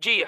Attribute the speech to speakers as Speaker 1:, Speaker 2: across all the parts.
Speaker 1: Yeah,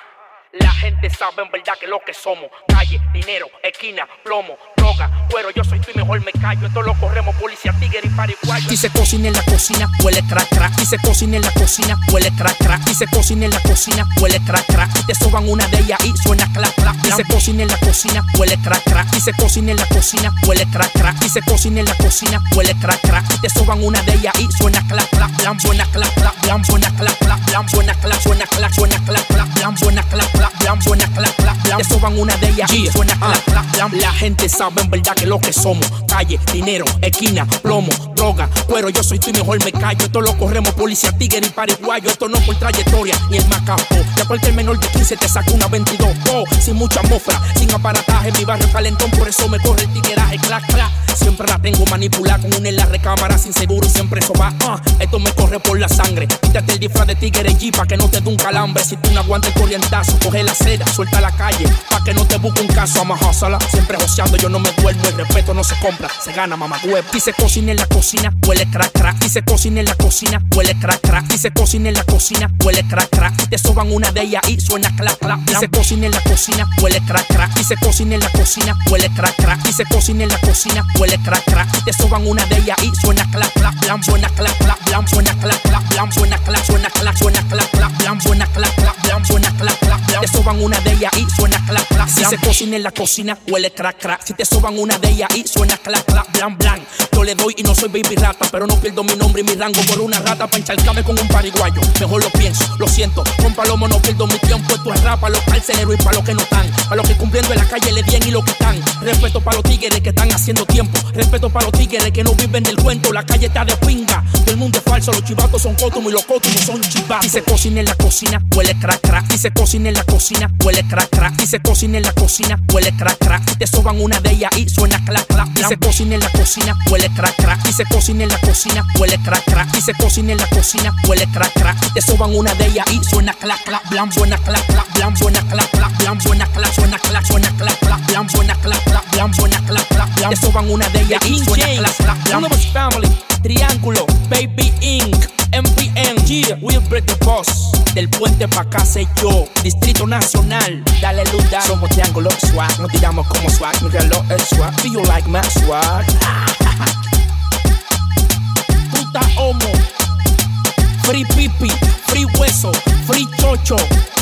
Speaker 1: La gente sabe en verdad que lo que somos. Calle, dinero, esquina, plomo, droga, cuero. Yo soy tú y mejor me callo. Esto lo corremos policía, tigre y paraguayo.
Speaker 2: Y se cocina en la cocina, huele crack crack. Y se cocina en la cocina, huele crack crack. Y se cocina en la cocina, huele crack crack. Y te soban una de ellas y suena clap clap. Y se cocina en la cocina, huele crack crack. Y se cocina en la cocina, huele crack crack. Y se cocina en la cocina, huele crack crack. Y te soban una de ellas y suena clap clap. Blam, suena clap clap. Blam, suena clap clap. Blam, suena clap, suena clap, suena clap clap. Blam, suena clap clap. Blam, suena clap clap. Blam, te soban una de ellas y suena clap clap. Blam. La gente sabe en verdad que lo que somos. Calle, dinero, esquina, plomo, droga, cuero. Yo soy tú y mejor me callo. Esto lo corremos policía, tigre y paraguayo. Esto no por trayectoria ni el más capo. Ya cualquier menor de 15 te saca una 22. Oh, sin mucha mofra, sin aparataje. Mi barrio calentón, por eso me corre el tigueraje. Clac, clac. Siempre la tengo manipulada con una en la recámara sin seguro y siempre eso va. Esto me corre por la sangre. Quítate el disfraz de tigre G pa' que no te dé un calambre. Si tú no aguantas el corrientazo, coge la seda, suelta la calle pa' que no te busque un caso. I'm a hustler, siempre joseando, yo no me duermo. El respeto no se compra, se gana, mamá web. Y se cocina en la cocina, huele crack crack. Y se cocina en la cocina, huele crack crack. Y se cocina en la cocina, huele crack crack. Y te soban una de ellas y suena clap clap. Y se cocina en la cocina, huele crack crack. Y se cocina en la cocina, huele crack crack. Y se cocina en la cocina, huele crack crack. Y te soban una de ellas y suena clap clap. Blam, suena clap clap. Blam, suena clap clap. Blam, suena clap, suena clap, suena clap clap. Blam, suena clap clap. Blam, suena clap clap. Te soban una de ellas y suena clap clap. Si se cocina en la cocina, huele crack crack. Si te soban una de ellas y suena clap clap. Blam, blam. Yo le doy y no soy baby rata, pero no pierdo mi nombre y mi rango por una rata pa' encharcarme con un paraguayo. Mejor lo pienso, lo siento. Con palomo no pierdo mi tiempo. Esto es rap pa' los carceleros y pa' los que no están. Pa' los que cumpliendo en la calle le dien y lo que están. Respeto pa' los tigres que están haciendo tiempo. Respeto pa' los tigres que no viven del cuento. La calle está de pinga. Todo el mundo es falso. Los chivatos son cótumos y los cótumos son chivatos. Y se cocina en la cocina, huele crack crack. Y se cocina en la cocina, huele crack crack. Y se cocina en la cocina, huele crack crack. Y te soban una de ellas y suena clap clap. Y se cocina en la cocina, huele crack crack. Y se cocina en la cocina, huele crack crack. Y se cocina en la cocina, huele crack crack. Y te soban una de ellas y suena clap clap. Blam, suena clap clap. Blam, suena clap clap. Blam, suena clap, suena clap, suena clap clap. Blam, suena clap clap. Blam, suena clap clap. Te soban una de ellas y suena clap clap. Blam.
Speaker 1: Universe Family, Triángulo, Baby Inc, MPN, yeah, Will Break the Boss.
Speaker 2: Del puente pa' acá sé yo, Distrito Nacional.
Speaker 1: Dale luz, dale.
Speaker 2: Somos Triángulo Swag, nos tiramos como swag. Míralo el swag, do you like my swag?
Speaker 1: Puta homo, free pipi, free hueso, free chocho.